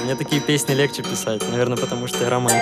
Мне такие песни легче писать, наверное, потому что я романтик.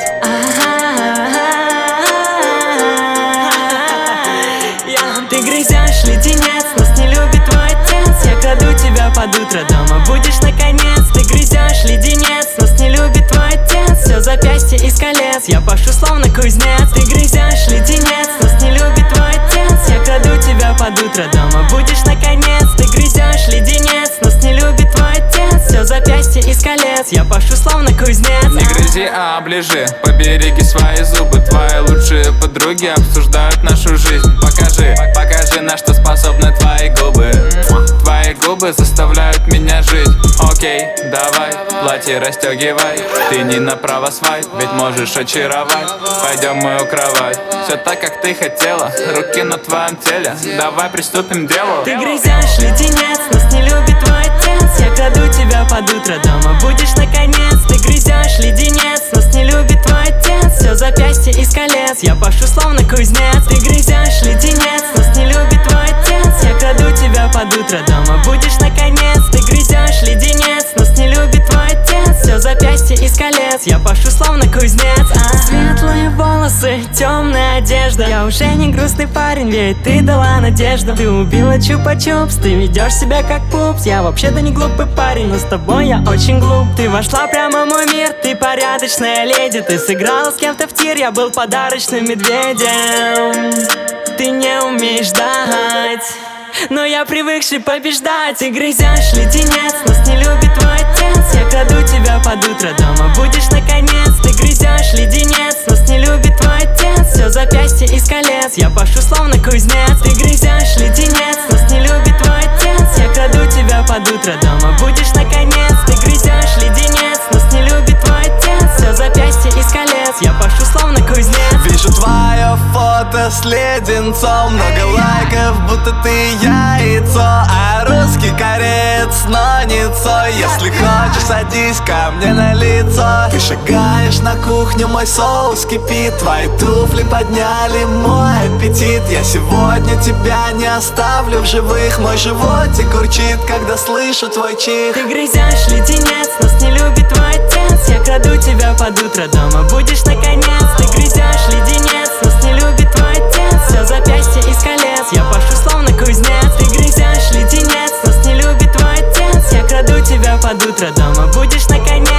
Ты грызешь леденец, нас не любит твой отец. Я краду тебя под утро, дома будешь наконец. Ты грызешь леденец, нас не любит твой отец. Все запястье из колец, я пашу словно кузнец. Ты грызешь леденец, нас не любит твой отец. Я краду тебя под утро, дома будешь наконец. Ты грызешь леденец, нас не любит твой отец. Все запястье из колец, я пашу словно кузнец. Не грызи, а оближи, побереги свои зубы. Твои лучшие подруги обсуждают нашу жизнь. Покажи, на что способны твои губы. Твои губы заставляют меня жить. Окей, давай, платье расстегивай. Ты не направо свайп, ведь можешь очаровать. Пойдем в мою кровать, все так, как ты хотела. Руки на твоем теле, давай приступим к делу. Ты грызешь леденец, нас не любит твой отец. Я краду тебя под утро, дома будешь наконец. Ты грызешь леденец, нас не любит твой отец. Все запястье из колец, я пашу словно кузнец. Ты грызешь леденец, нас не любит твой отец. Я краду тебя под утро, дома будешь наконец. Ты грызешь леденец, нас не любит твой отец. Все запястье из колец, я пашу словно кузнец. Светлые волосы, темная одежда. Я уже не грустный парень, ведь ты дала надежду. Ты убила чупа-чупс, ты ведешь себя как пупс. Я вообще-то не глупый парень, но с тобой я очень глуп. Ты вошла прямо в мой мир, ты порядочная леди. Ты сыграла с кем-то в тир, я был подарочным медведем. Ты не умеешь ждать, но я привыкший побеждать. Ты грызешь леденец, нас не любит твой отец. Я краду тебя под утро, дома будешь наконец. Ты грызешь леденец, нас не любит твой отец. Все запястье из колец, я пашу словно кузнец. Ты грызешь леденец, нас не любит твой отец. Я краду тебя под утро, дома будешь наконец. Ты грызешь леденец, нас не любит твой отец. Все запястье из колец, я пашу словно кузнец. Вижу твое фото с леденцом, много лайков, будто ты яйцо, а русский кореец, но не Цой. Если хочешь, садись ко мне на лицо. Ты шагаешь на кухню, мой соус кипит. Твои туфли подняли мой аппетит. Я сегодня тебя не оставлю в живых. Мой животик урчит, когда слышу твой чих. Ты грызешь леденец, нас не любит твой отец. Я краду тебя под утро, дома будешь наконец. Ты грызешь леденец, нас не любит твой отец. Все запястье из колец, я пашу словно кузнец. Ты грызешь леденец, нас не любит твой отец. Я краду тебя под утро, дома будешь наконец.